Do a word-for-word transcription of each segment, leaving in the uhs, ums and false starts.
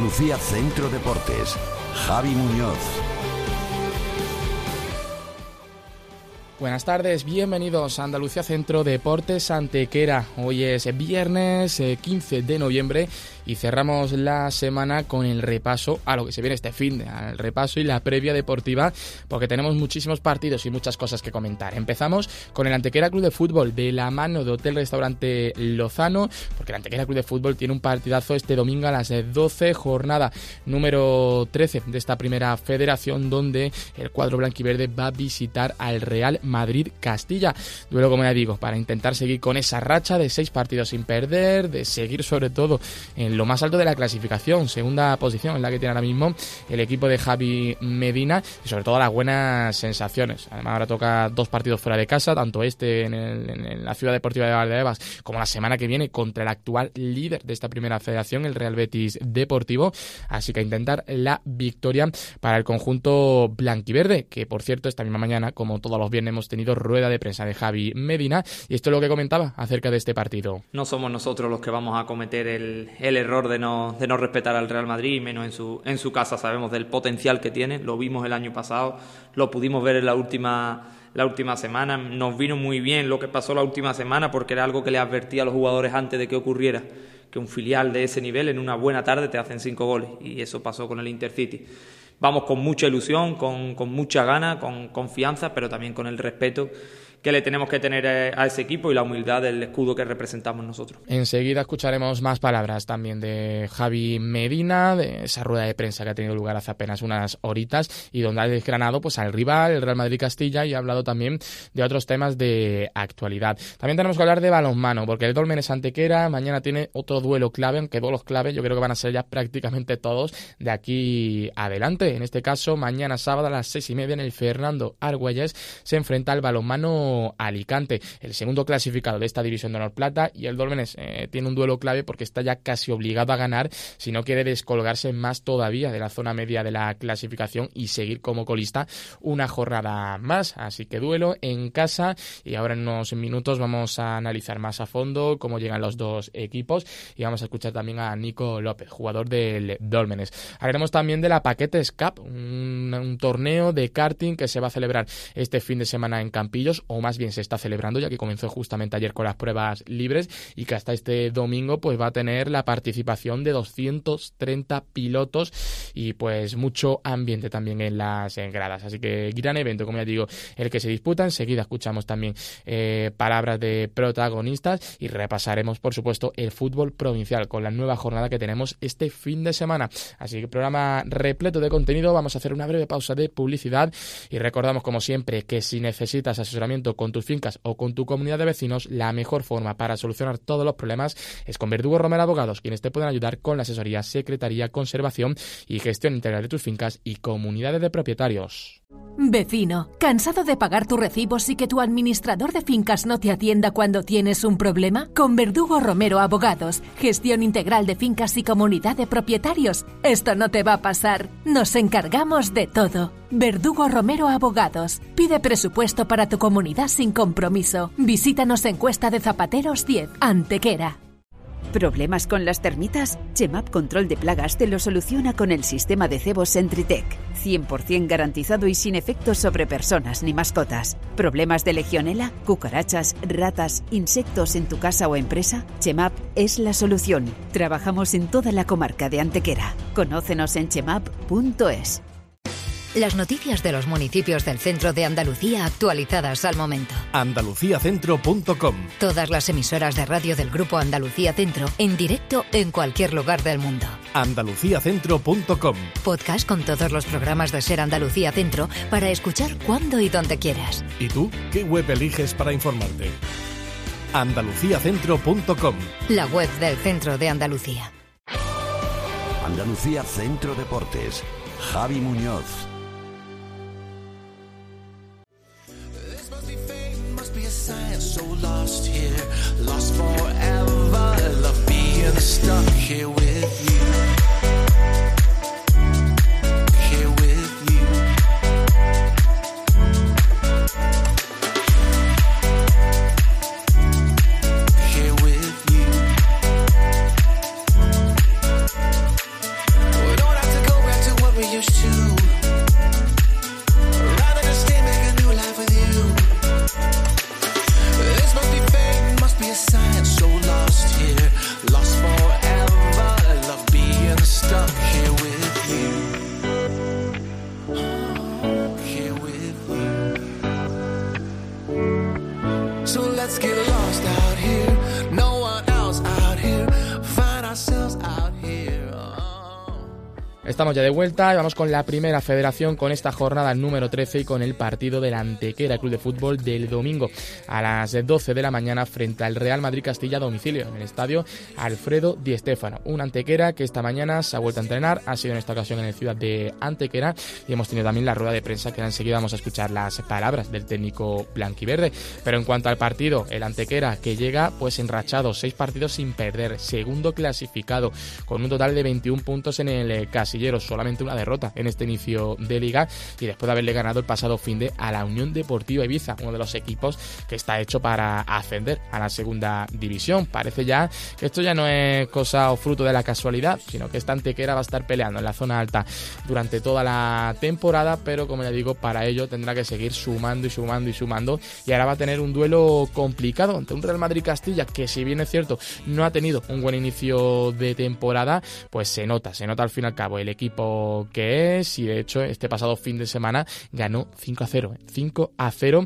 Andalucía Centro Deportes. Javi Muñoz. Buenas tardes, bienvenidos a Andalucía Centro Deportes Antequera. Hoy es viernes eh, quince de noviembre y cerramos la semana con el repaso a lo que se viene este fin de, al repaso y la previa deportiva, porque tenemos muchísimos partidos y muchas cosas que comentar. Empezamos con el Antequera Club de Fútbol de la mano de Hotel Restaurante Lozano, porque el Antequera Club de Fútbol tiene un partidazo este domingo a las doce, jornada número trece de esta primera federación, donde el cuadro blanquiverde va a visitar al Real Madrid-Castilla. Duelo, como ya digo, para intentar seguir con esa racha de seis partidos sin perder, de seguir sobre todo en lo más alto de la clasificación, segunda posición en la que tiene ahora mismo el equipo de Javi Medina, y sobre todo las buenas sensaciones. Además, ahora toca dos partidos fuera de casa, tanto este en, el, en la Ciudad Deportiva de Valdebebas como la semana que viene contra el actual líder de esta primera federación, el Real Betis Deportivo. Así que a intentar la victoria para el conjunto blanquiverde, que por cierto esta misma mañana, como todos los viernes, hemos tenido rueda de prensa de Javi Medina, y esto es lo que comentaba acerca de este partido. No somos nosotros los que vamos a cometer el, el error de no, de no respetar al Real Madrid, menos en su, en su casa. Sabemos del potencial que tiene, lo vimos el año pasado, lo pudimos ver en la última, la última semana. Nos vino muy bien lo que pasó la última semana, porque era algo que le advertía a los jugadores antes de que ocurriera, que un filial de ese nivel en una buena tarde te hacen cinco goles, y eso pasó con el Intercity. Vamos con mucha ilusión, con, con mucha gana, con confianza, pero también con el respeto que le tenemos que tener a ese equipo y la humildad del escudo que representamos nosotros. Enseguida escucharemos más palabras también de Javi Medina, de esa rueda de prensa que ha tenido lugar hace apenas unas horitas y donde ha desgranado pues al rival, el Real Madrid-Castilla, y ha hablado también de otros temas de actualidad. También tenemos que hablar de balonmano, porque el Dólmenes Antequera mañana tiene otro duelo clave, aunque duelos clave yo creo que van a ser ya prácticamente todos de aquí adelante. En este caso, mañana sábado a las seis y media en el Fernando Argüelles se enfrenta al balonmano Alicante, el segundo clasificado de esta división de honor plata, y el Dólmenes eh, tiene un duelo clave porque está ya casi obligado a ganar si no quiere descolgarse más todavía de la zona media de la clasificación y seguir como colista una jornada más. Así que duelo en casa, y ahora en unos minutos vamos a analizar más a fondo cómo llegan los dos equipos y vamos a escuchar también a Nico López, jugador del Dólmenes. Hablaremos también de la Paquetes Cup, un, un torneo de karting que se va a celebrar este fin de semana en Campillos, o más bien se está celebrando, ya que comenzó justamente ayer con las pruebas libres y que hasta este domingo pues va a tener la participación de doscientos treinta pilotos y pues mucho ambiente también en las gradas. Así que gran evento, como ya digo, el que se disputa. Enseguida escuchamos también eh, palabras de protagonistas y repasaremos, por supuesto, el fútbol provincial con la nueva jornada que tenemos este fin de semana. Así que programa repleto de contenido. Vamos a hacer una breve pausa de publicidad y recordamos, como siempre, que si necesitas asesoramiento con tus fincas o con tu comunidad de vecinos, la mejor forma para solucionar todos los problemas es con Verdugo Romero Abogados, quienes te pueden ayudar con la asesoría, secretaría, conservación y gestión integral de tus fincas y comunidades de propietarios. Vecino, ¿cansado de pagar tus recibos y que tu administrador de fincas no te atienda cuando tienes un problema? Con Verdugo Romero Abogados, gestión integral de fincas y comunidad de propietarios. Esto no te va a pasar. Nos encargamos de todo. Verdugo Romero Abogados. Pide presupuesto para tu comunidad sin compromiso. Visítanos en Cuesta de Zapateros diez, Antequera. ¿Problemas con las termitas? Chemap Control de Plagas te lo soluciona con el sistema de cebos Sentritech. cien por ciento garantizado y sin efectos sobre personas ni mascotas. ¿Problemas de legionela, cucarachas, ratas, insectos en tu casa o empresa? Chemap es la solución. Trabajamos en toda la comarca de Antequera. Conócenos en chemap punto es. Las noticias de los municipios del centro de Andalucía actualizadas al momento. andalucía centro punto com. Todas las emisoras de radio del Grupo Andalucía Centro en directo en cualquier lugar del mundo. andalucía centro punto com. Podcast con todos los programas de Ser Andalucía Centro para escuchar cuando y donde quieras. ¿Y tú qué web eliges para informarte? andalucía centro punto com. La web del Centro de Andalucía. Andalucía Centro Deportes. Javi Muñoz. So lost here, lost forever. Love being stuck here with you. Here with you. Here with you. Estamos ya de vuelta y vamos con la primera federación, con esta jornada número trece y con el partido del Antequera Club de Fútbol del domingo a las doce de la mañana frente al Real Madrid Castilla a domicilio en el estadio Alfredo Di Stéfano. Un Antequera que esta mañana se ha vuelto a entrenar, ha sido en esta ocasión en el Ciudad de Antequera, y hemos tenido también la rueda de prensa que enseguida vamos a escuchar las palabras del técnico blanquiverde. Pero en cuanto al partido, el Antequera que llega pues enrachado, seis partidos sin perder, segundo clasificado con un total de veintiún puntos en el casillero, solamente una derrota en este inicio de liga, y después de haberle ganado el pasado finde a la Unión Deportiva Ibiza, uno de los equipos que está hecho para ascender a la segunda división. Parece ya que esto ya no es cosa o fruto de la casualidad, sino que esta Antequera va a estar peleando en la zona alta durante toda la temporada, pero como ya digo, para ello tendrá que seguir sumando y sumando y sumando, y ahora va a tener un duelo complicado ante un Real Madrid Castilla que, si bien es cierto no ha tenido un buen inicio de temporada, pues se nota, se nota al fin y al cabo el equipo que es, y de hecho este pasado fin de semana ganó cinco a cero, cinco a cero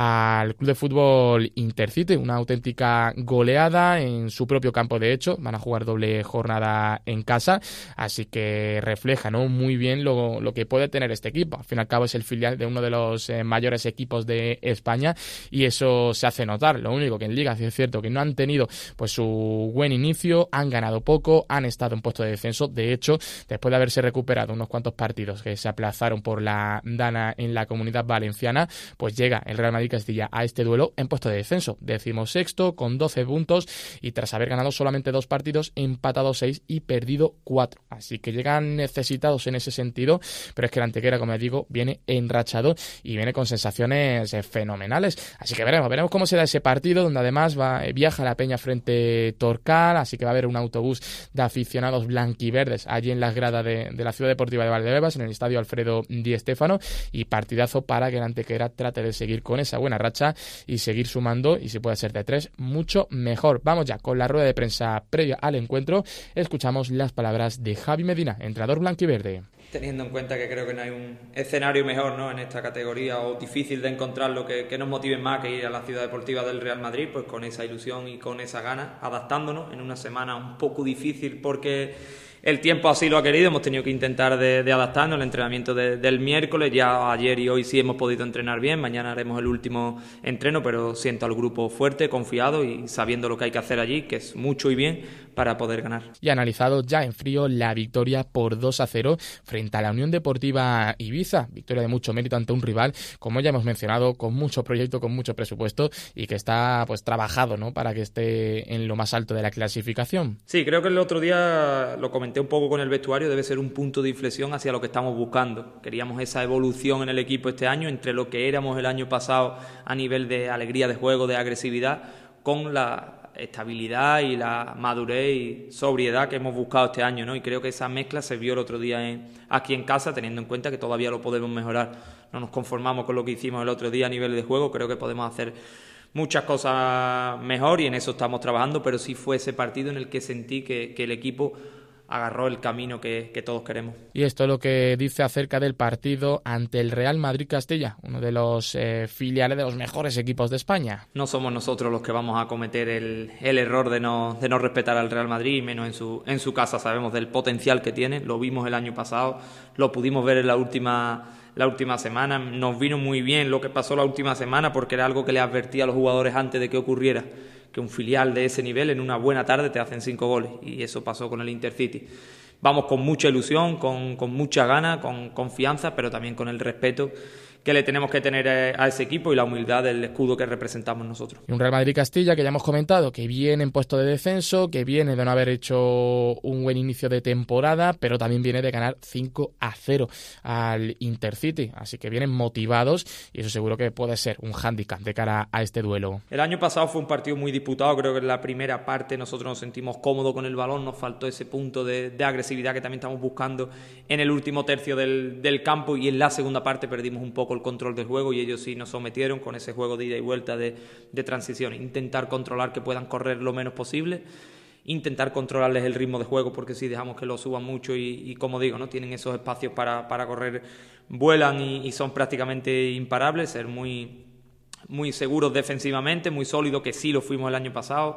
al Club de Fútbol Intercity, una auténtica goleada en su propio campo. De hecho van a jugar doble jornada en casa, así que refleja, ¿no?, muy bien lo, lo que puede tener este equipo. Al fin y al cabo es el filial de uno de los eh, mayores equipos de España, y eso se hace notar. Lo único que en Liga sí es cierto que no han tenido pues su buen inicio, han ganado poco, han estado en puesto de descenso. De hecho, después de haberse recuperado unos cuantos partidos que se aplazaron por la Dana en la Comunidad Valenciana, pues llega el Real Madrid Castilla a este duelo en puesto de descenso, decimosexto con doce puntos, y tras haber ganado solamente dos partidos, empatado seis y perdido cuatro. Así que llegan necesitados en ese sentido, pero es que el Antequera, como les digo, viene enrachado y viene con sensaciones fenomenales. Así que veremos, veremos cómo será ese partido, donde además va, viaja la Peña frente Torcal, así que va a haber un autobús de aficionados blanquiverdes allí en las gradas de, de la Ciudad Deportiva de Valdebebas, en el estadio Alfredo Di Stéfano, y partidazo para que el Antequera trate de seguir con esa buena racha y seguir sumando, y si puede ser de tres, mucho mejor. Vamos ya con la rueda de prensa previa al encuentro. Escuchamos las palabras de Javi Medina, entrenador blanquiverde. Teniendo en cuenta que creo que no hay un escenario mejor, ¿no?, en esta categoría, o difícil de encontrarlo, que, que nos motive más que ir a la Ciudad Deportiva del Real Madrid, pues con esa ilusión y con esa gana, adaptándonos en una semana un poco difícil porque el tiempo así lo ha querido. Hemos tenido que intentar de, de adaptarnos. El entrenamiento de, del miércoles, ya ayer y hoy sí hemos podido entrenar bien. Mañana haremos el último entreno, pero siento al grupo fuerte, confiado y sabiendo lo que hay que hacer allí, que es mucho y bien, para poder ganar. Y analizado ya en frío la victoria por dos a cero frente a la Unión Deportiva Ibiza. Victoria de mucho mérito ante un rival, como ya hemos mencionado, con mucho proyecto, con mucho presupuesto, y que está pues trabajado, ¿no?, para que esté en lo más alto de la clasificación. Sí, creo que el otro día lo comenté un poco con el vestuario, debe ser un punto de inflexión hacia lo que estamos buscando. Queríamos esa evolución en el equipo este año, entre lo que éramos el año pasado a nivel de alegría de juego, de agresividad, con la estabilidad y la madurez y sobriedad que hemos buscado este año, ¿no? Y creo que esa mezcla se vio el otro día en, aquí en casa, teniendo en cuenta que todavía lo podemos mejorar. No nos conformamos con lo que hicimos el otro día a nivel de juego, creo que podemos hacer muchas cosas mejor y en eso estamos trabajando, pero sí fue ese partido en el que sentí que, que el equipo agarró el camino que, que todos queremos. Y esto es lo que dice acerca del partido ante el Real Madrid Castilla, uno de los eh, filiales de los mejores equipos de España. No somos nosotros los que vamos a cometer el, el error de no, de no respetar al Real Madrid, y menos en su, en su casa. Sabemos del potencial que tiene, lo vimos el año pasado, lo pudimos ver en la última, la última semana. Nos vino muy bien lo que pasó la última semana, porque era algo que le advertía a los jugadores antes de que ocurriera, que un filial de ese nivel en una buena tarde te hacen cinco goles, y eso pasó con el Intercity. Vamos con mucha ilusión, con, con mucha gana, con confianza, pero también con el respeto que le tenemos que tener a ese equipo y la humildad del escudo que representamos nosotros. Y un Real Madrid Castilla que ya hemos comentado que viene en puesto de descenso, que viene de no haber hecho un buen inicio de temporada, pero también viene de ganar cinco a cero al Intercity, así que vienen motivados, y eso seguro que puede ser un hándicap de cara a este duelo. El año pasado fue un partido muy disputado, creo que en la primera parte nosotros nos sentimos cómodos con el balón, nos faltó ese punto de, de agresividad que también estamos buscando en el último tercio del, del campo, y en la segunda parte perdimos un poco el control del juego, y ellos sí nos sometieron con ese juego de ida y vuelta de, de transición. Intentar controlar que puedan correr lo menos posible, intentar controlarles el ritmo de juego, porque si dejamos que lo suban mucho y, y como digo, no tienen esos espacios para, para correr, vuelan y, y son prácticamente imparables. Ser muy, muy seguros defensivamente, muy sólidos, que sí lo fuimos el año pasado,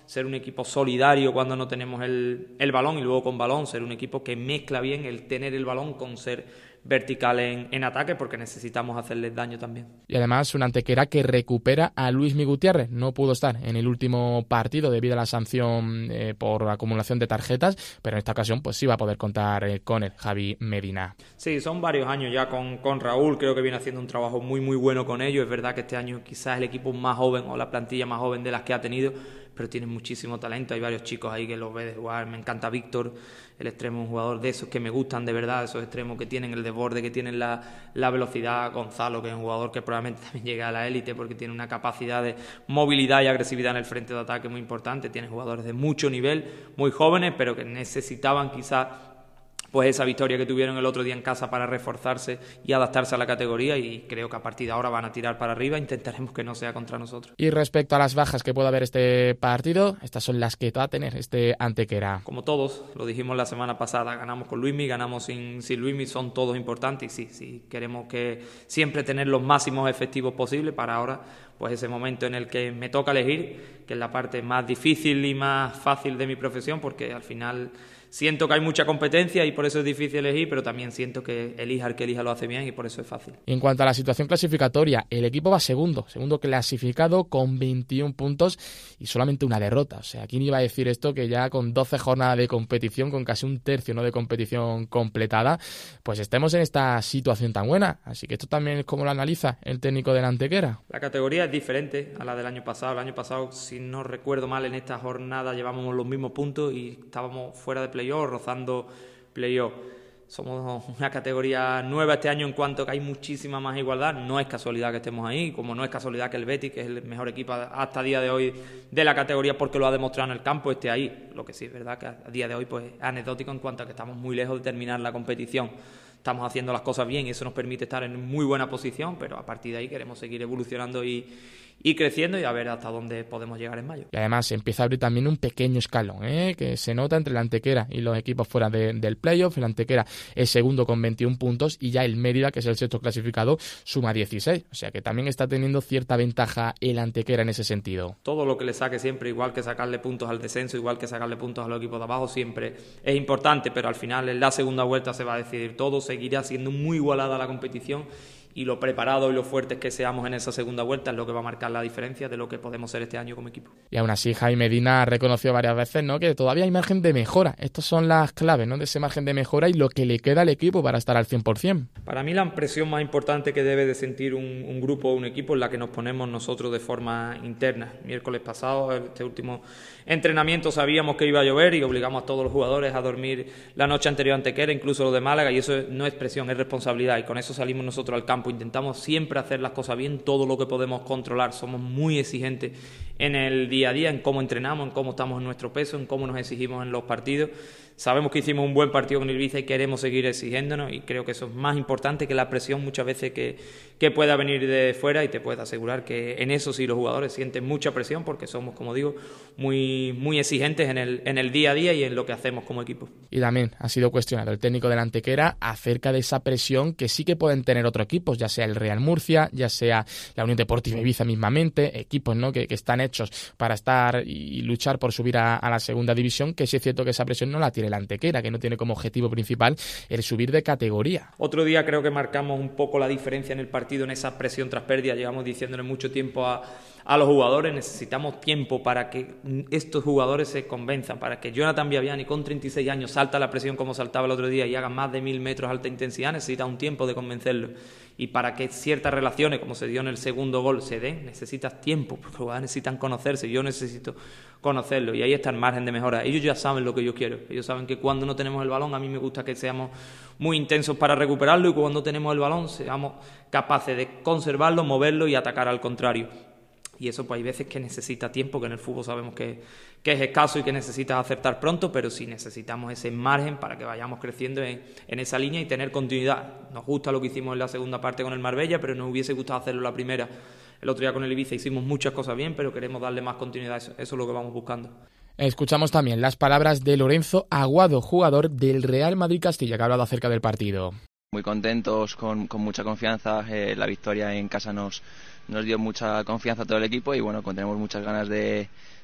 ser un equipo solidario cuando no tenemos el, el balón y luego con balón, ser un equipo que mezcla bien el tener el balón con ser vertical en, en ataque, porque necesitamos hacerles daño también. Y además un Antequera que recupera a Luismi Gutiérrez. No pudo estar en el último partido debido a la sanción eh, por acumulación de tarjetas, pero en esta ocasión pues sí va a poder contar eh, con el Javi Medina. Sí, son varios años ya con, con Raúl, creo que viene haciendo un trabajo muy muy bueno con ellos. Es verdad que este año quizás es el equipo más joven o la plantilla más joven de las que ha tenido, pero tienen muchísimo talento. Hay varios chicos ahí que los ve de jugar. Me encanta Víctor, el extremo, un jugador de esos que me gustan de verdad, esos extremos que tienen el desborde, que tienen la, la velocidad. Gonzalo, que es un jugador que probablemente también llega a la élite porque tiene una capacidad de movilidad y agresividad en el frente de ataque muy importante. Tiene jugadores de mucho nivel, muy jóvenes, pero que necesitaban quizás pues esa victoria que tuvieron el otro día en casa para reforzarse y adaptarse a la categoría, y creo que a partir de ahora van a tirar para arriba. Intentaremos que no sea contra nosotros. Y respecto a las bajas que pueda haber este partido, estas son las que va a tener este Antequera. Como todos, lo dijimos la semana pasada, ganamos con Luismi, ganamos sin, sin Luismi, son todos importantes, y sí, sí, queremos que siempre tener los máximos efectivos posibles para ahora, pues ese momento en el que me toca elegir, que es la parte más difícil y más fácil de mi profesión, porque al final siento que hay mucha competencia y por eso es difícil elegir, pero también siento que elija el que elija lo hace bien y por eso es fácil. Y en cuanto a la situación clasificatoria, el equipo va segundo, segundo clasificado con veintiún puntos y solamente una derrota. O sea, ¿quién iba a decir esto? Que ya con doce jornadas de competición, con casi un tercio, ¿no?, de competición completada, pues estemos en esta situación tan buena. Así que esto también es como lo analiza el técnico del Antequera. La categoría es diferente a la del año pasado. El año pasado, si no recuerdo mal, en esta jornada llevábamos los mismos puntos y estábamos fuera de playoff, rozando playoff. Somos una categoría nueva este año en cuanto a que hay muchísima más igualdad. No es casualidad que estemos ahí, como no es casualidad que el Betis, que es el mejor equipo hasta el día de hoy de la categoría porque lo ha demostrado en el campo, esté ahí. Lo que sí es verdad que a día de hoy pues, es anecdótico en cuanto a que estamos muy lejos de terminar la competición. Estamos haciendo las cosas bien y eso nos permite estar en muy buena posición, pero a partir de ahí queremos seguir evolucionando y, y creciendo y a ver hasta dónde podemos llegar en mayo. Y además empieza a abrir también un pequeño escalón, ¿eh? que se nota entre el Antequera y los equipos fuera de, del playoff. El Antequera es segundo con veintiún puntos y ya el Mérida, que es el sexto clasificado, suma dieciséis. O sea que también está teniendo cierta ventaja el Antequera en ese sentido. Todo lo que le saque siempre, igual que sacarle puntos al descenso, igual que sacarle puntos a los equipos de abajo, siempre es importante, pero al final en la segunda vuelta se va a decidir todo. Seguirá siendo muy igualada la competición y lo preparados y lo fuertes que seamos en esa segunda vuelta es lo que va a marcar la diferencia de lo que podemos ser este año como equipo. Y aún así Jaime Medina ha reconocido varias veces, ¿no?, que todavía hay margen de mejora. Estas son las claves, ¿no?, de ese margen de mejora y lo que le queda al equipo para estar al cien por ciento. Para mí la impresión más importante que debe de sentir un, un grupo o un equipo es la que nos ponemos nosotros de forma interna. Miércoles pasado, este último entrenamiento, sabíamos que iba a llover y obligamos a todos los jugadores a dormir la noche anterior a Antequera, incluso los de Málaga, y eso no es presión, es responsabilidad, y con eso salimos nosotros al campo. Intentamos siempre hacer las cosas bien, todo lo que podemos controlar. Somos muy exigentes en el día a día, en cómo entrenamos, en cómo estamos en nuestro peso, en cómo nos exigimos en los partidos. Sabemos que hicimos un buen partido con el Ibiza y queremos seguir exigiéndonos, y creo que eso es más importante que la presión muchas veces que, que pueda venir de fuera, y te puedo asegurar que en eso sí los jugadores sienten mucha presión porque somos, como digo, muy, muy exigentes en el, en el día a día y en lo que hacemos como equipo. Y también ha sido cuestionado el técnico del Antequera acerca de esa presión que sí que pueden tener otros equipos, ya sea el Real Murcia, ya sea la Unión Deportiva Ibiza mismamente, equipos, ¿no?, que, que están hechos para estar y luchar por subir a, a la segunda división, que sí es cierto que esa presión no la tiene el Antequera, que no tiene como objetivo principal el subir de categoría. Otro día creo que marcamos un poco la diferencia en el partido, en esa presión tras pérdida. Llevamos diciéndole mucho tiempo a, a los jugadores, necesitamos tiempo para que estos jugadores se convenzan, para que Jonathan Viaviani con treinta y seis años salta la presión como saltaba el otro día y haga más de mil metros alta intensidad. Necesita un tiempo de convencerlo, y para que ciertas relaciones, como se dio en el segundo gol, se den, necesitas tiempo, porque los jugadores necesitan conocerse. Yo necesito conocerlo y ahí está el margen de mejora. Ellos ya saben lo que yo quiero, ellos saben que cuando no tenemos el balón, a mí me gusta que seamos muy intensos para recuperarlo, y cuando tenemos el balón seamos capaces de conservarlo, moverlo y atacar al contrario. Y eso pues hay veces que necesita tiempo, que en el fútbol sabemos que, que es escaso y que necesitas acertar pronto, pero sí necesitamos ese margen para que vayamos creciendo en, en esa línea y tener continuidad. Nos gusta lo que hicimos en la segunda parte con el Marbella, pero nos hubiese gustado hacerlo la primera. El otro día con el Ibiza hicimos muchas cosas bien, pero queremos darle más continuidad, eso, eso es lo que vamos buscando. Escuchamos también las palabras de Lorenzo Aguado, jugador del Real Madrid Castilla, que ha hablado acerca del partido. Muy contentos, con, con mucha confianza. Eh, la victoria en casa nos, nos dio mucha confianza a todo el equipo y bueno, tenemos muchas ganas de,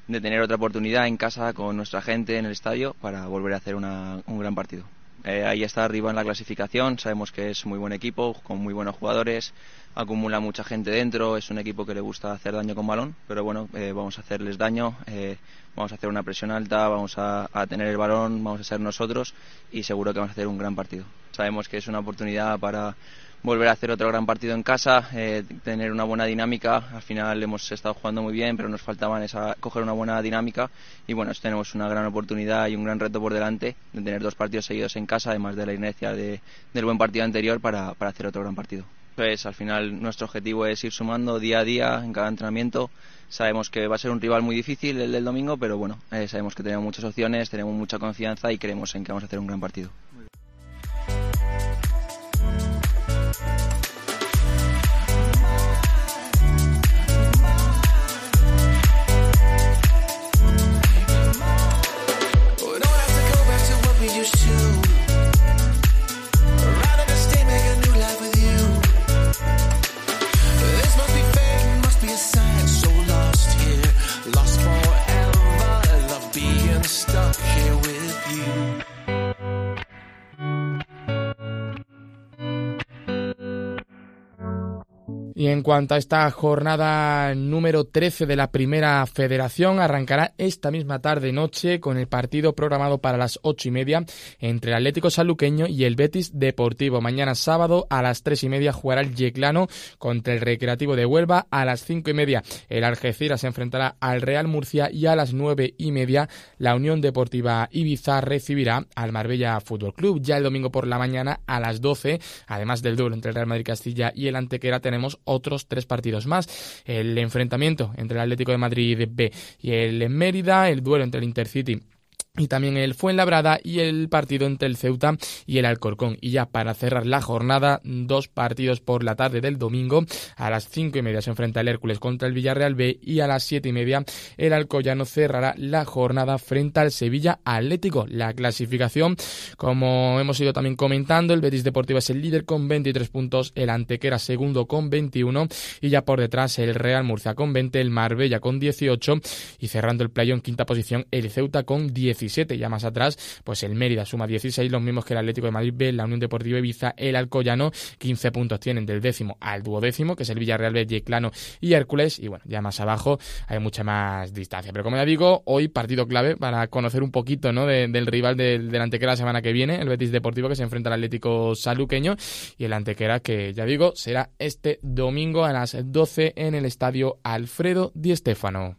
de tener otra oportunidad en casa con nuestra gente en el estadio para volver a hacer una, un gran partido. Eh, ahí está arriba en la clasificación, sabemos que es muy buen equipo, con muy buenos jugadores, acumula mucha gente dentro, es un equipo que le gusta hacer daño con balón, pero bueno, eh, vamos a hacerles daño, eh, vamos a hacer una presión alta, vamos a, a tener el balón, vamos a ser nosotros y seguro que vamos a hacer un gran partido. Sabemos que es una oportunidad para volver a hacer otro gran partido en casa, eh, tener una buena dinámica. Al final hemos estado jugando muy bien, pero nos faltaba esa, coger una buena dinámica y bueno, tenemos una gran oportunidad y un gran reto por delante de tener dos partidos seguidos en casa, además de la inercia de, del buen partido anterior para, para hacer otro gran partido. Pues al final nuestro objetivo es ir sumando día a día en cada entrenamiento. Sabemos que va a ser un rival muy difícil el del domingo, pero bueno, eh, sabemos que tenemos muchas opciones, tenemos mucha confianza y creemos en que vamos a hacer un gran partido. Y en cuanto a esta jornada número trece de la Primera Federación, arrancará esta misma tarde-noche con el partido programado para las ocho y media entre el Atlético Sanluqueño y el Betis Deportivo. Mañana sábado a las tres y media jugará el Yeclano contra el Recreativo de Huelva. A las cinco y media el Algeciras se enfrentará al Real Murcia y a las nueve y media la Unión Deportiva Ibiza recibirá al Marbella Fútbol Club. Ya el domingo por la mañana a las doce, además del duelo entre el Real Madrid Castilla y el Antequera, tenemos otros tres partidos más. El enfrentamiento entre el Atlético de Madrid B y el Mérida, el duelo entre el Intercity y también el Fuenlabrada y el partido entre el Ceuta y el Alcorcón. Y ya para cerrar la jornada, dos partidos por la tarde del domingo. A las cinco y media se enfrenta el Hércules contra el Villarreal B y a las siete y media el Alcoyano cerrará la jornada frente al Sevilla Atlético. La clasificación, como hemos ido también comentando, el Betis Deportivo es el líder con veintitrés puntos, el Antequera segundo con veintiuno y ya por detrás el Real Murcia con veinte, el Marbella con dieciocho y cerrando el playo en quinta posición el Ceuta con diecisiete. Ya más atrás, pues el Mérida suma dieciséis, los mismos que el Atlético de Madrid B, la Unión Deportiva Ibiza, el Alcoyano, quince puntos tienen del décimo al duodécimo, que es el Villarreal B, Yeclano y Hércules, y bueno, ya más abajo hay mucha más distancia. Pero como ya digo, hoy partido clave para conocer un poquito, ¿no?, de, del rival del, del Antequera la semana que viene, el Betis Deportivo, que se enfrenta al Atlético Sanluqueño, y el Antequera, que ya digo, será este domingo a las doce en el estadio Alfredo Di Stéfano.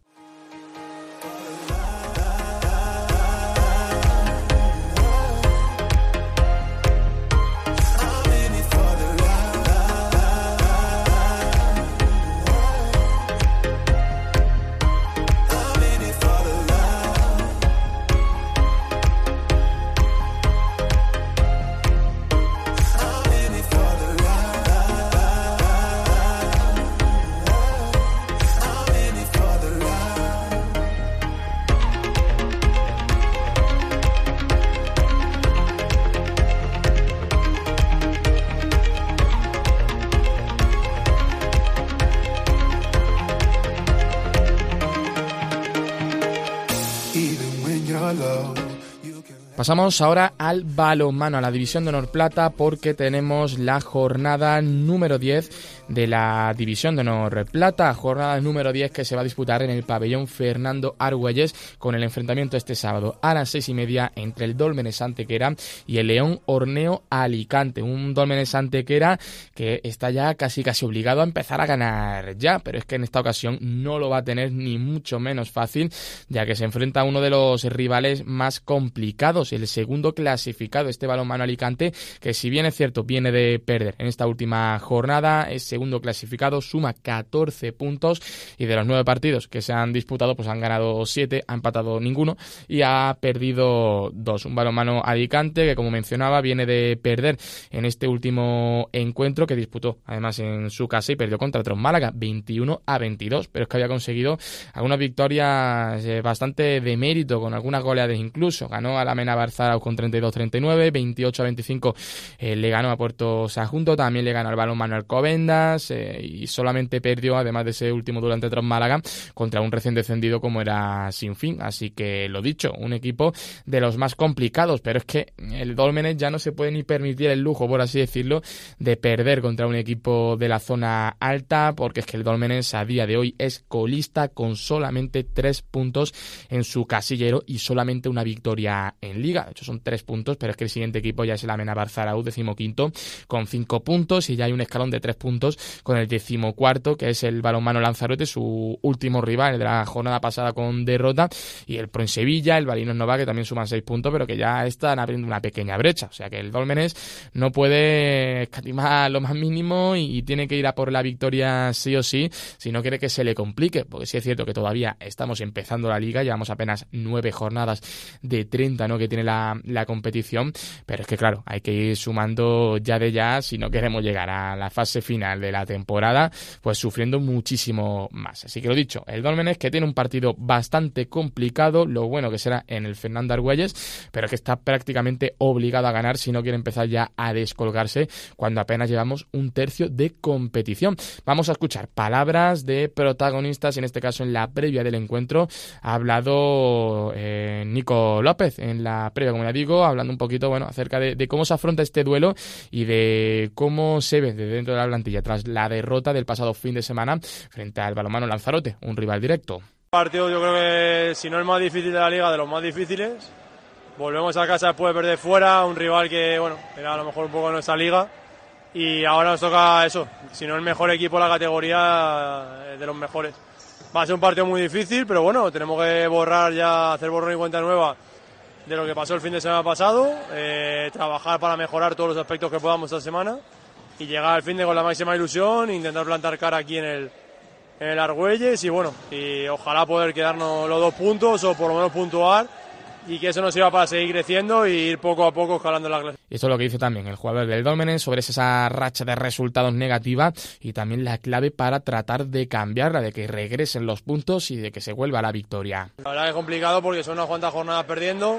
Pasamos ahora al balonmano, a la División de Honor Plata, porque tenemos la jornada número diez de la División de Honor Plata, jornada número diez que se va a disputar en el pabellón Fernando Argüelles, con el enfrentamiento este sábado a las seis y media entre el Dólmenes Antequera y el León Horneo Alicante. Un Dólmenes Antequera que está ya casi casi obligado a empezar a ganar ya, pero es que en esta ocasión no lo va a tener ni mucho menos fácil, ya que se enfrenta a uno de los rivales más complicados, el segundo clasificado, este Balonmano Alicante, que si bien es cierto viene de perder en esta última jornada, es segundo clasificado, suma catorce puntos y de los nueve partidos que se han disputado pues han ganado siete, ha empatado ninguno y ha perdido dos. Un Balonmano Alicante que, como mencionaba, viene de perder en este último encuentro que disputó además en su casa y perdió contra Tron Málaga veintiuno a veintidós, pero es que había conseguido algunas victorias bastante de mérito, con algunas goleadas incluso. Ganó a la Mena Barzarau con treinta y dos a treinta y nueve, veintiocho a veinticinco eh, le ganó a Puerto Sajunto, también le ganó al Balonmano Alcobendas, jornadas eh, y solamente perdió, además de ese último duelo ante Málaga, contra un recién descendido como era Sinfín. Así que lo dicho, un equipo de los más complicados, pero es que el Dólmenes ya no se puede ni permitir el lujo, por así decirlo, de perder contra un equipo de la zona alta, porque es que el Dólmenes a día de hoy es colista con solamente tres puntos en su casillero y solamente una victoria en Liga. De hecho son tres puntos, pero es que el siguiente equipo ya es el Amenábar Zarauz, decimoquinto, con cinco puntos, y ya hay un escalón de tres puntos con el decimocuarto, que es el Balonmano Lanzarote, su último rival, el de la jornada pasada con derrota, y el Pro Sevilla, el Balinos Nova, que también suman seis puntos, pero que ya están abriendo una pequeña brecha. O sea que el Dólmenes no puede escatimar lo más mínimo y, y tiene que ir a por la victoria sí o sí, si no quiere que se le complique, porque sí es cierto que todavía estamos empezando la Liga, llevamos apenas nueve jornadas de treinta, ¿no?, que tiene la, la competición, pero es que claro, hay que ir sumando ya de ya si no queremos llegar a la fase final de la temporada, pues sufriendo muchísimo más. Así que lo dicho, el Dólmenes, que tiene un partido bastante complicado, lo bueno que será en el Fernando Argüelles, pero que está prácticamente obligado a ganar si no quiere empezar ya a descolgarse cuando apenas llevamos un tercio de competición. Vamos a escuchar palabras de protagonistas, en este caso en la previa del encuentro. Ha hablado eh, Nico López en la previa, como ya digo, hablando un poquito bueno acerca de, de cómo se afronta este duelo y de cómo se ve desde dentro de la plantilla tras la derrota del pasado fin de semana frente al Balonmano Lanzarote, un rival directo. Partido, yo creo que si no el más difícil de la liga, de los más difíciles. Volvemos a casa después de perder fuera, un rival que bueno era a lo mejor un poco en nuestra liga, y ahora nos toca eso, si no el mejor equipo de la categoría, de los mejores. Va a ser un partido muy difícil, pero bueno, tenemos que borrar ya, hacer borrón y cuenta nueva de lo que pasó el fin de semana pasado, eh, trabajar para mejorar todos los aspectos que podamos esta semana y llegar al fin de con la máxima ilusión e intentar plantar cara aquí en el en el Argüelles y bueno, y ojalá poder quedarnos los dos puntos o por lo menos puntuar y que eso nos sirva para seguir creciendo y ir poco a poco escalando la clase. Y esto es lo que dice también el jugador del Dólmenes sobre esa racha de resultados negativa y también la clave para tratar de cambiarla, de que regresen los puntos y de que se vuelva a la victoria. La verdad que es complicado porque son unas cuantas jornadas perdiendo,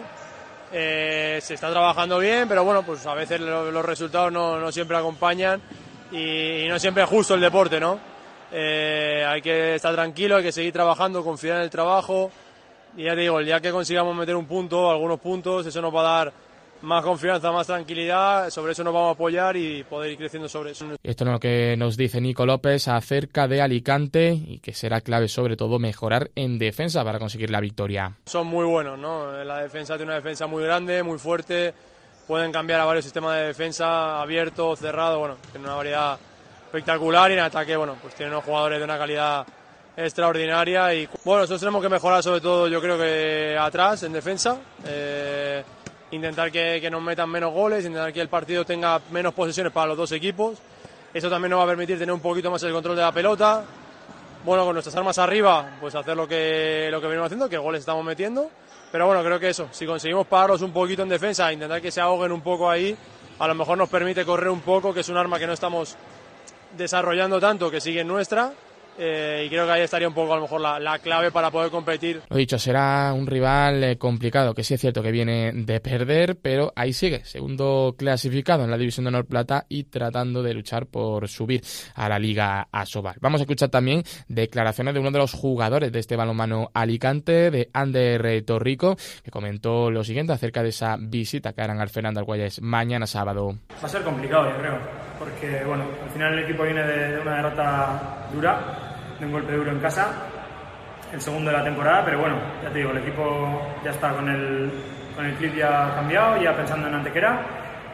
eh, se está trabajando bien, pero bueno, pues a veces lo, los resultados no, no siempre acompañan y, y no siempre es justo el deporte, ¿no? Eh, hay que estar tranquilo, hay que seguir trabajando, confiar en el trabajo y ya te digo, el día que consigamos meter un punto, algunos puntos, eso nos va a dar más confianza, más tranquilidad, sobre eso nos vamos a apoyar y poder ir creciendo sobre eso. Esto es lo que nos dice Nico López acerca de Alicante y que será clave sobre todo mejorar en defensa para conseguir la victoria. Son muy buenos, ¿no? La defensa tiene una defensa muy grande, muy fuerte, pueden cambiar a varios sistemas de defensa, abierto, cerrado, bueno, tiene una variedad espectacular y en ataque, bueno, pues tienen unos jugadores de una calidad extraordinaria y bueno, nosotros tenemos que mejorar sobre todo, yo creo que atrás, en defensa, eh, intentar que, que nos metan menos goles, intentar que el partido tenga menos posesiones para los dos equipos, eso también nos va a permitir tener un poquito más el control de la pelota, bueno, con nuestras armas arriba, pues hacer lo que, lo que venimos haciendo, que goles estamos metiendo, pero bueno, creo que eso, si conseguimos pararlos un poquito en defensa, intentar que se ahoguen un poco ahí, a lo mejor nos permite correr un poco, que es un arma que no estamos desarrollando tanto, que sigue nuestra, eh, y creo que ahí estaría un poco a lo mejor la, la clave para poder competir. Lo dicho, será un rival eh, complicado, que sí es cierto que viene de perder, pero ahí sigue, segundo clasificado en la División de Honor Plata y tratando de luchar por subir a la Liga Asobal. Vamos a escuchar también declaraciones de uno de los jugadores de este balonmano Alicante, de Ander Torrico, que comentó lo siguiente acerca de esa visita que harán al Fernando Argüelles mañana sábado. Va a ser complicado, yo creo, porque bueno, al final el equipo viene de, de una derrota dura, de un golpe duro en casa, el segundo de la temporada, pero bueno, ya te digo, el equipo ya está con el, con el clip ya cambiado, ya pensando en Antequera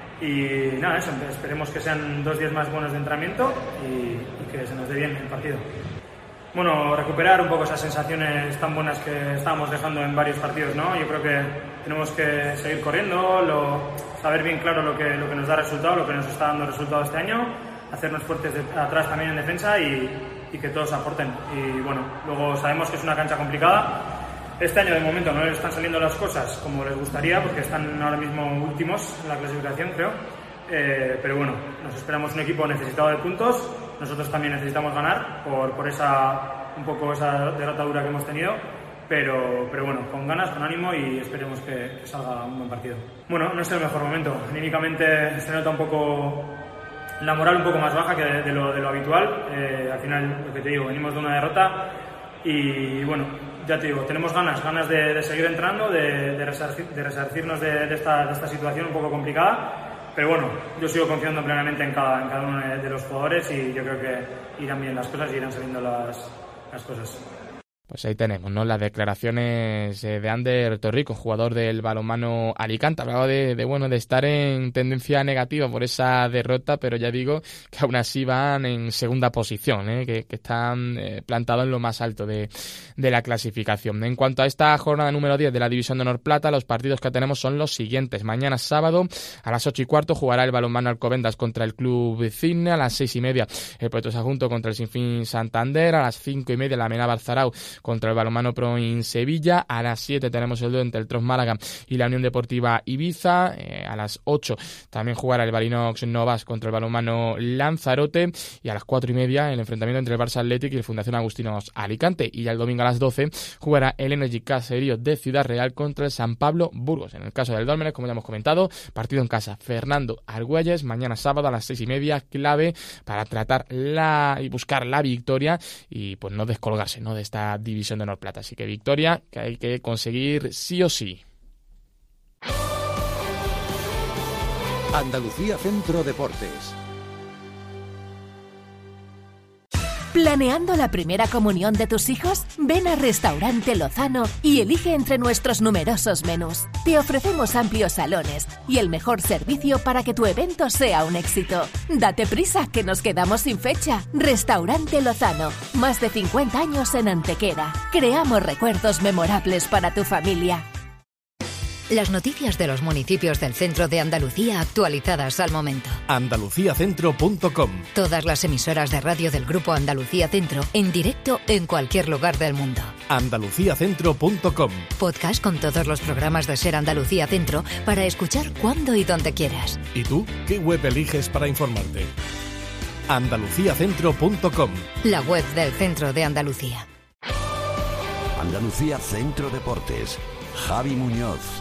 y nada, eso, esperemos que sean dos días más buenos de entrenamiento y, y que se nos dé bien el partido. Bueno, recuperar un poco esas sensaciones tan buenas que estábamos dejando en varios partidos, ¿no? Yo creo que tenemos que seguir corriendo, lo, saber bien claro lo que, lo que nos da resultado, lo que nos está dando resultado este año, hacernos fuertes de, atrás también en defensa y, y que todos aporten. Y bueno, luego sabemos que es una cancha complicada. Este año de momento no les están saliendo las cosas como les gustaría porque están ahora mismo últimos en la clasificación, creo. Eh, pero bueno, nos esperamos un equipo necesitado de puntos. Nosotros también necesitamos ganar por, por esa un poco esa derrota dura que hemos tenido. Pero, pero bueno, con ganas, con ánimo y esperemos que, que salga un buen partido. Bueno, no es el mejor momento. Anímicamente se nota un poco la moral un poco más baja que de, de, lo, de lo habitual. Eh, al final, lo que te digo, venimos de una derrota y bueno, ya te digo, tenemos ganas, ganas de, de seguir entrando, de, de, resarcir, de resarcirnos de, de, esta, de esta situación un poco complicada, pero bueno, yo sigo confiando plenamente en cada, en cada uno de los jugadores y yo creo que irán bien las cosas y irán saliendo las, las cosas. Pues ahí tenemos, ¿no? Las declaraciones de Ander Torrico, jugador del balonmano Alicante. Hablaba de, de, bueno, de estar en tendencia negativa por esa derrota, pero ya digo que aún así van en segunda posición, ¿eh? que, que están eh, plantados en lo más alto de, de la clasificación. En cuanto a esta jornada número diez de la División de Honor Plata, los partidos que tenemos son los siguientes. Mañana sábado a las ocho y cuarto jugará el balonmano Alcobendas contra el Club Cisne. A las seis y media el Puerto Sagunto contra el Sinfín Santander. A las cinco y media la Mena Barzarau contra el balonmano Proin Sevilla. A las siete tenemos el duelo entre el Tros Málaga y la Unión Deportiva Ibiza. Eh, a las ocho también jugará el Balinox Novas contra el balonmano Lanzarote. Y a las cuatro y media el enfrentamiento entre el Barça Athletic y el Fundación Agustinos Alicante. Y ya el domingo a las doce jugará el Energy Caserío de Ciudad Real contra el San Pablo Burgos. En el caso del Dólmenes, como ya hemos comentado, partido en casa Fernando Argüelles, mañana sábado a las seis y media, clave para tratar la y buscar la victoria y pues no descolgarse, ¿no?, de esta División de Honor Plata. Así que victoria que hay que conseguir sí o sí. Andalucía Centro Deportes. ¿Planeando la primera comunión de tus hijos? Ven a Restaurante Lozano y elige entre nuestros numerosos menús. Te ofrecemos amplios salones y el mejor servicio para que tu evento sea un éxito. Date prisa, que nos quedamos sin fecha. Restaurante Lozano, más de cincuenta años en Antequera. Creamos recuerdos memorables para tu familia. Las noticias de los municipios del centro de Andalucía actualizadas al momento. andalucía centro punto com. Todas las emisoras de radio del Grupo Andalucía Centro en directo en cualquier lugar del mundo. andalucía centro punto com. Podcast con todos los programas de Ser Andalucía Centro para escuchar cuando y donde quieras. ¿Y tú qué web eliges para informarte? andalucía centro punto com. La web del Centro de Andalucía. Andalucía Centro Deportes. Javi Muñoz.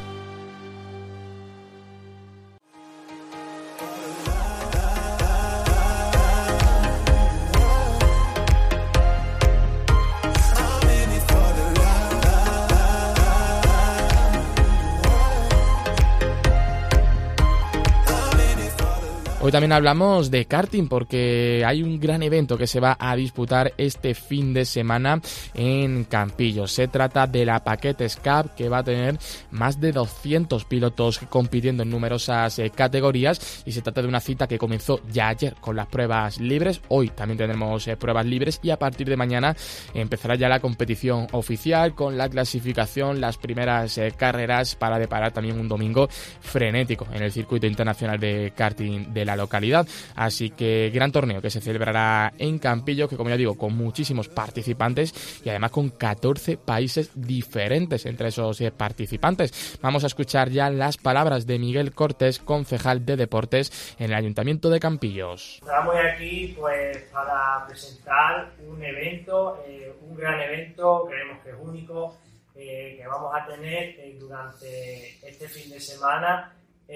Hoy también hablamos de karting porque hay un gran evento que se va a disputar este fin de semana en Campillos. Se trata de la Paquetes Cup, que va a tener más de doscientos pilotos compitiendo en numerosas eh, categorías, y se trata de una cita que comenzó ya ayer con las pruebas libres. Hoy también tendremos eh, pruebas libres y a partir de mañana empezará ya la competición oficial con la clasificación, las primeras eh, carreras para deparar también un domingo frenético en el circuito internacional de karting de la localidad. Así que gran torneo que se celebrará en Campillos, que como ya digo, con muchísimos participantes y además con catorce países diferentes entre esos eh, participantes. Vamos a escuchar ya las palabras de Miguel Cortés, concejal de Deportes en el Ayuntamiento de Campillos. Estamos aquí pues para presentar un evento, eh, un gran evento, creemos que es único, eh, que vamos a tener eh, durante este fin de semana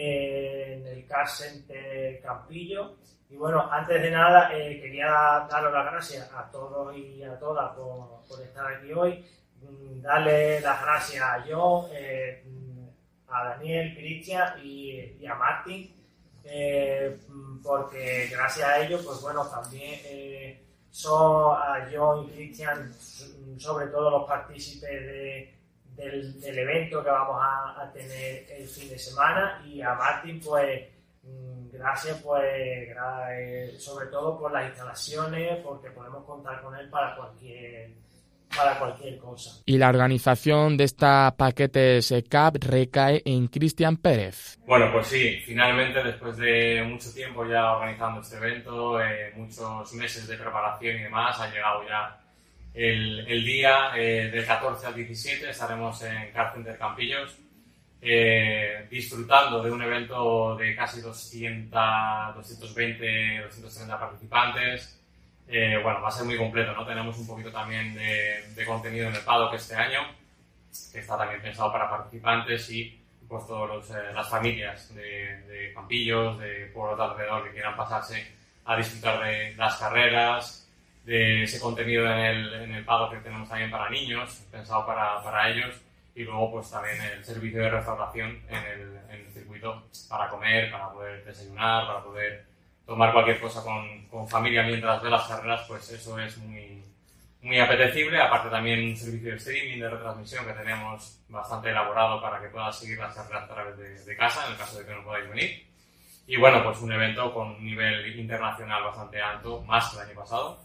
en el Car Center Campillo. Y bueno, antes de nada eh, quería daros las gracias a todos y a todas por, por estar aquí hoy, darle las gracias a John, eh, a Daniel, Cristian y, y a Martín, eh, porque gracias a ellos pues bueno, también eh, son a John y Cristian sobre todo los partícipes de Del, del evento que vamos a, a tener el fin de semana, y a Martín pues gracias pues gra, eh, sobre todo por las instalaciones, porque podemos contar con él para cualquier para cualquier cosa. Y la organización de esta Paquetes Cup recae en Cristian Pérez. Bueno, pues sí, finalmente después de mucho tiempo ya organizando este evento, eh, muchos meses de preparación y demás, ha llegado ya El, el día eh, del catorce al diecisiete. Estaremos en Car Center Campillos eh, disfrutando de un evento de casi doscientos, doscientos veinte, doscientos treinta participantes. Eh, bueno, va a ser muy completo, ¿no? Tenemos un poquito también de, de contenido en el paddock este año, que está también pensado para participantes y pues todas eh, las familias de, de Campillos, de pueblos de alrededor que quieran pasarse a disfrutar de las carreras, de ese contenido en el, en el paddock que tenemos también para niños, pensado para, para ellos, y luego pues también el servicio de restauración en el, en el circuito para comer, para poder desayunar, para poder tomar cualquier cosa con, con familia mientras ve las carreras, pues eso es muy, muy apetecible. Aparte también un servicio de streaming, de retransmisión que tenemos bastante elaborado para que puedas seguir las carreras a través de, de casa, en el caso de que no podáis venir. Y bueno, pues un evento con un nivel internacional bastante alto, más que el año pasado.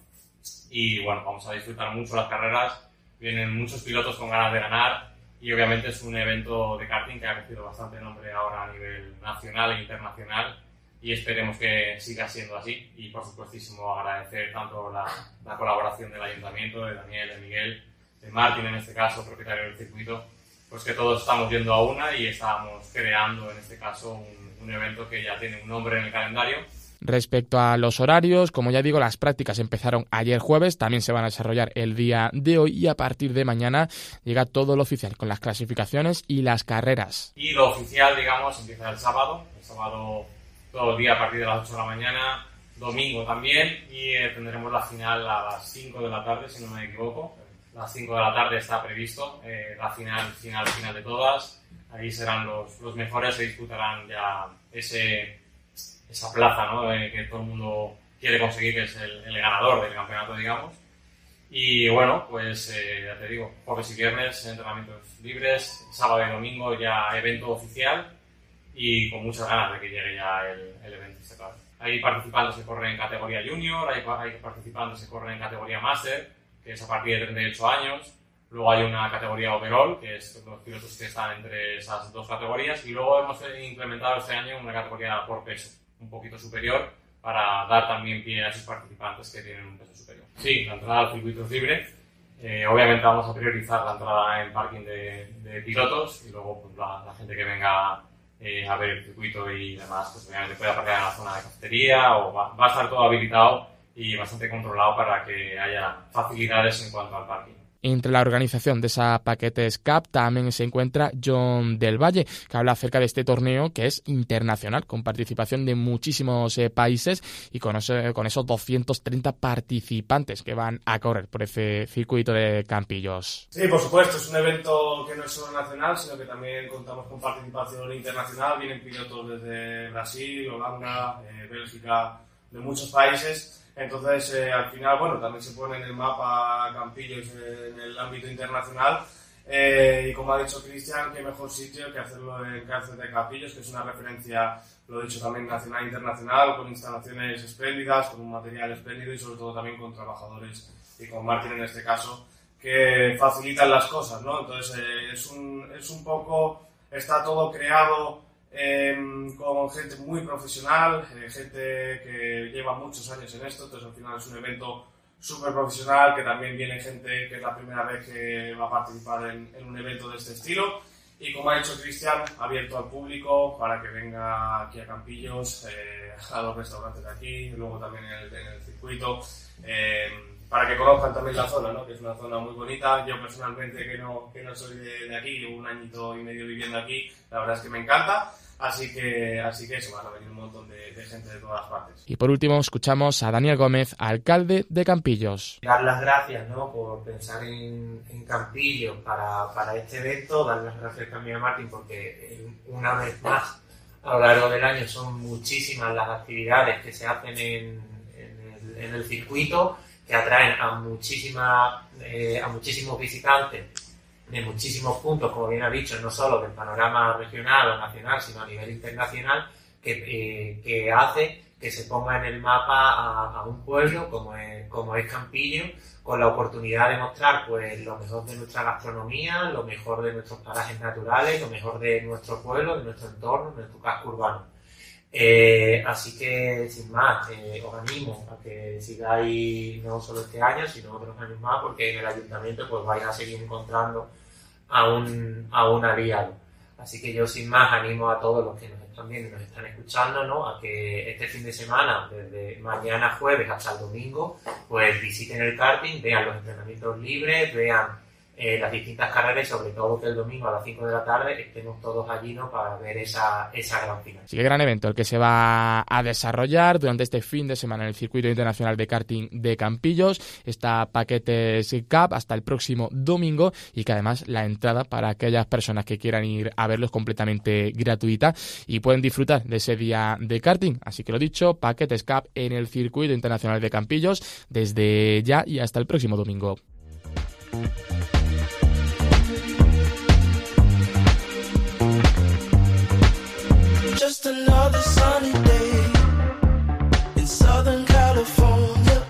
Y bueno, vamos a disfrutar mucho las carreras, vienen muchos pilotos con ganas de ganar y obviamente es un evento de karting que ha crecido bastante nombre ahora a nivel nacional e internacional y esperemos que siga siendo así. Y por supuestísimo agradecer tanto la, la colaboración del Ayuntamiento, de Daniel, de Miguel, de Martín en este caso, propietario del circuito, pues que todos estamos yendo a una y estamos creando en este caso un, un evento que ya tiene un nombre en el calendario. Respecto a los horarios, como ya digo, las prácticas empezaron ayer jueves, también se van a desarrollar el día de hoy y a partir de mañana llega todo lo oficial con las clasificaciones y las carreras. Y lo oficial, digamos, empieza el sábado, el sábado todo el día a partir de las ocho de la mañana, domingo también, y eh, tendremos la final a las cinco de la tarde, si no me equivoco. A las cinco de la tarde está previsto eh, la final, final, final de todas. Ahí serán los, los mejores, se disputarán ya ese... esa plaza, ¿no?, eh, que todo el mundo quiere conseguir, que es el, el ganador del campeonato, digamos. Y bueno, pues eh, ya te digo, jueves y viernes entrenamientos libres, sábado y domingo ya evento oficial y con muchas ganas de que llegue ya el, el evento. Claro. Hay participantes que corren en categoría junior, hay, hay participantes que corren en categoría master, que es a partir de treinta y ocho años. Luego hay una categoría overall, que es los pilotos que están entre esas dos categorías. Y luego hemos implementado este año una categoría por peso, un poquito superior, para dar también pie a esos participantes que tienen un peso superior. Sí, la entrada al circuito es libre. Eh, obviamente vamos a priorizar la entrada en parking de, de pilotos y luego pues, la, la gente que venga eh, a ver el circuito y demás, pues obviamente puede aparcar en la zona de cafetería o va, va a estar todo habilitado y bastante controlado para que haya facilidades en cuanto al parking. Entre la organización de esa Paquetes Cup también se encuentra John del Valle, que habla acerca de este torneo que es internacional, con participación de muchísimos eh, países y con, ese, con esos doscientos treinta participantes que van a correr por ese circuito de Campillos. Sí, por supuesto, es un evento que no es solo nacional, sino que también contamos con participación internacional. Vienen pilotos desde Brasil, Holanda, eh, Bélgica, de muchos países. Entonces, eh, al final, bueno, también se pone en el mapa Campillos eh, en el ámbito internacional. Eh, y como ha dicho Cristian, qué mejor sitio que hacerlo en Cárcel de Campillos, que es una referencia, lo he dicho también, nacional e internacional, con instalaciones espléndidas, con un material espléndido y sobre todo también con trabajadores, y con Martín en este caso, que facilitan las cosas, ¿no? Entonces, eh, es, un, es un poco, está todo creado Eh, con gente muy profesional, eh, gente que lleva muchos años en esto. Entonces al final es un evento súper profesional, que también viene gente que es la primera vez que va a participar en, en un evento de este estilo, y como ha dicho Cristian, abierto al público para que venga aquí a Campillos, eh, a los restaurantes de aquí, y luego también en el, en el circuito, eh, para que conozcan también la zona, ¿no?, que es una zona muy bonita. Yo personalmente, que no, que no soy de, de aquí, llevo un añito y medio viviendo aquí, la verdad es que me encanta. Así que, así que eso, van a venir un montón de, de gente de todas partes. Y por último escuchamos a Daniel Gómez, alcalde de Campillos. Dar las gracias, ¿no?, por pensar en, en Campillos para, para este evento. Dar las gracias también a Martín porque una vez más a lo largo del año son muchísimas las actividades que se hacen en, en, el, en el circuito, que atraen a, muchísima, eh, a muchísimos visitantes de muchísimos puntos, como bien ha dicho, no solo del panorama regional o nacional, sino a nivel internacional, que, eh, que hace que se ponga en el mapa a, a un pueblo como es, como es Campillos, con la oportunidad de mostrar pues lo mejor de nuestra gastronomía, lo mejor de nuestros parajes naturales, lo mejor de nuestro pueblo, de nuestro entorno, de nuestro casco urbano. Eh, así que, sin más, eh, os animo a que sigáis no solo este año, sino otros años más, porque en el ayuntamiento pues vais a seguir encontrando a un, a un aliado. Así que yo, sin más, animo a todos los que nos están viendo y nos están escuchando, ¿no?, a que este fin de semana, desde mañana jueves hasta el domingo, pues visiten el karting, vean los entrenamientos libres, vean eh, las distintas carreras y sobre todo que el domingo a las cinco de la tarde estemos todos allí, ¿no?, para ver esa, esa gran final. Sí, que gran evento el que se va a desarrollar durante este fin de semana en el Circuito Internacional de Karting de Campillos. Está Paquetes Cup hasta el próximo domingo y que además la entrada para aquellas personas que quieran ir a verlo es completamente gratuita y pueden disfrutar de ese día de karting. Así que lo dicho, Paquetes Cup en el Circuito Internacional de Campillos desde ya y hasta el próximo domingo. Just another sunny day in Southern California.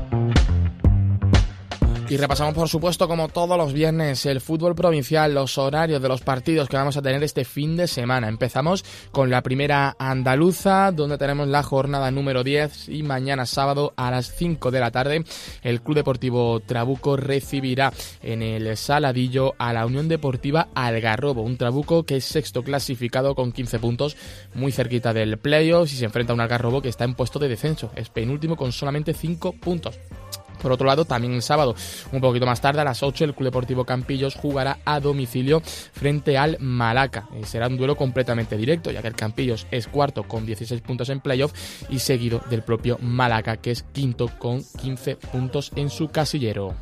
Y repasamos, por supuesto, como todos los viernes, el fútbol provincial, los horarios de los partidos que vamos a tener este fin de semana. Empezamos con la primera andaluza, donde tenemos la jornada número diez y mañana sábado a las cinco de la tarde el Club Deportivo Trabuco recibirá en el Saladillo a la Unión Deportiva Algarrobo, un Trabuco que es sexto clasificado con quince puntos, muy cerquita del playoff, y se enfrenta a un Algarrobo que está en puesto de descenso, es penúltimo con solamente cinco puntos. Por otro lado, también el sábado, un poquito más tarde, a las ocho, el Club Deportivo Campillos jugará a domicilio frente al Malaca. Eh, será un duelo completamente directo, ya que el Campillos es cuarto con dieciséis puntos en playoff y seguido del propio Malaca, que es quinto con quince puntos en su casillero.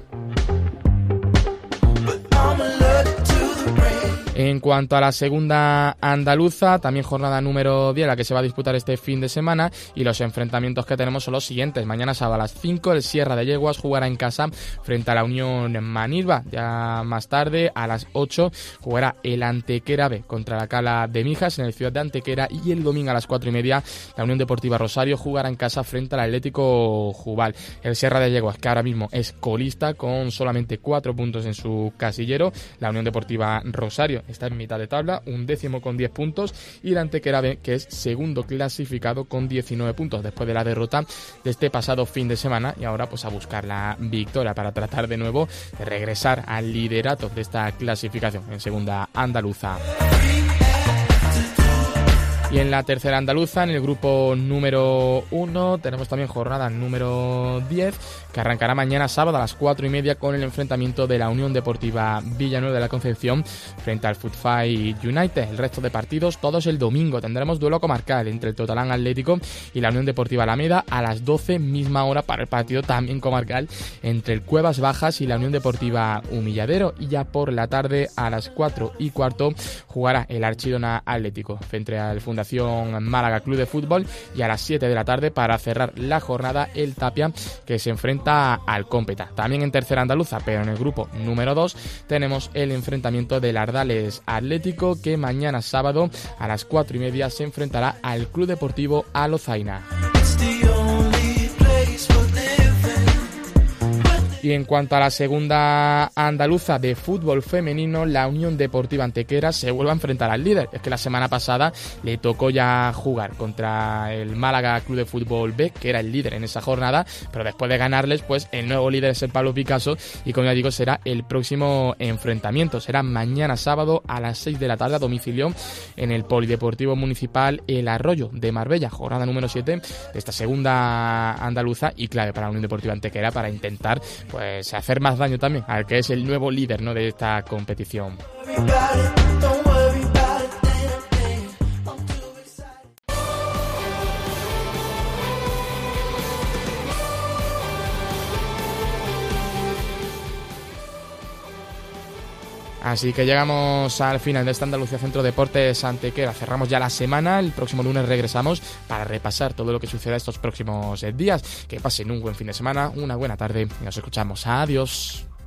En cuanto a la segunda andaluza, también jornada número diez, la que se va a disputar este fin de semana, y los enfrentamientos que tenemos son los siguientes. Mañana sábado a las cinco, el Sierra de Yeguas jugará en casa frente a la Unión Manilva. Ya más tarde, a las ocho, jugará el Antequera B contra la Cala de Mijas en el Ciudad de Antequera, y el domingo a las cuatro y media, la Unión Deportiva Rosario jugará en casa frente al Atlético Jubal. El Sierra de Yeguas, que ahora mismo es colista con solamente cuatro puntos en su casillero. La Unión Deportiva Rosario está en mitad de tabla, un décimo con diez puntos, y el Antequera B, que es segundo clasificado con diecinueve puntos después de la derrota de este pasado fin de semana, y ahora pues a buscar la victoria para tratar de nuevo de regresar al liderato de esta clasificación en segunda andaluza. Y en la tercera andaluza, en el grupo número uno, tenemos también jornada número diez, que arrancará mañana sábado a las cuatro y media con el enfrentamiento de la Unión Deportiva Villanueva de la Concepción frente al Footfight United. El resto de partidos todos el domingo. Tendremos duelo comarcal entre el Totalán Atlético y la Unión Deportiva Alameda a las doce, misma hora para el partido también comarcal entre el Cuevas Bajas y la Unión Deportiva Humilladero. Y ya por la tarde a las cuatro y cuarto jugará el Archidona Atlético frente al Fundación Málaga Club de Fútbol, y a las siete de la tarde para cerrar la jornada el Tapia, que se enfrenta al Cómpeta. También en tercera andaluza, pero en el grupo número dos, tenemos el enfrentamiento del Ardales Atlético, que mañana sábado a las cuatro y media se enfrentará al Club Deportivo Alozaina. Y en cuanto a la segunda andaluza de fútbol femenino, la Unión Deportiva Antequera se vuelve a enfrentar al líder. Es que la semana pasada le tocó ya jugar contra el Málaga Club de Fútbol B, que era el líder en esa jornada, pero después de ganarles, pues el nuevo líder es el Pablo Picasso, y como ya digo, será el próximo enfrentamiento. Será mañana sábado a las seis de la tarde a domicilio en el Polideportivo Municipal El Arroyo de Marbella, jornada número siete de esta segunda andaluza, y clave para la Unión Deportiva Antequera para intentar pues hacer más daño también al que es el nuevo líder, ¿no?, de esta competición. Así que llegamos al final de esta Andalucía Centro Deportes Antequera. Cerramos ya la semana. El próximo lunes regresamos para repasar todo lo que suceda estos próximos días. Que pasen un buen fin de semana, una buena tarde y nos escuchamos. Adiós.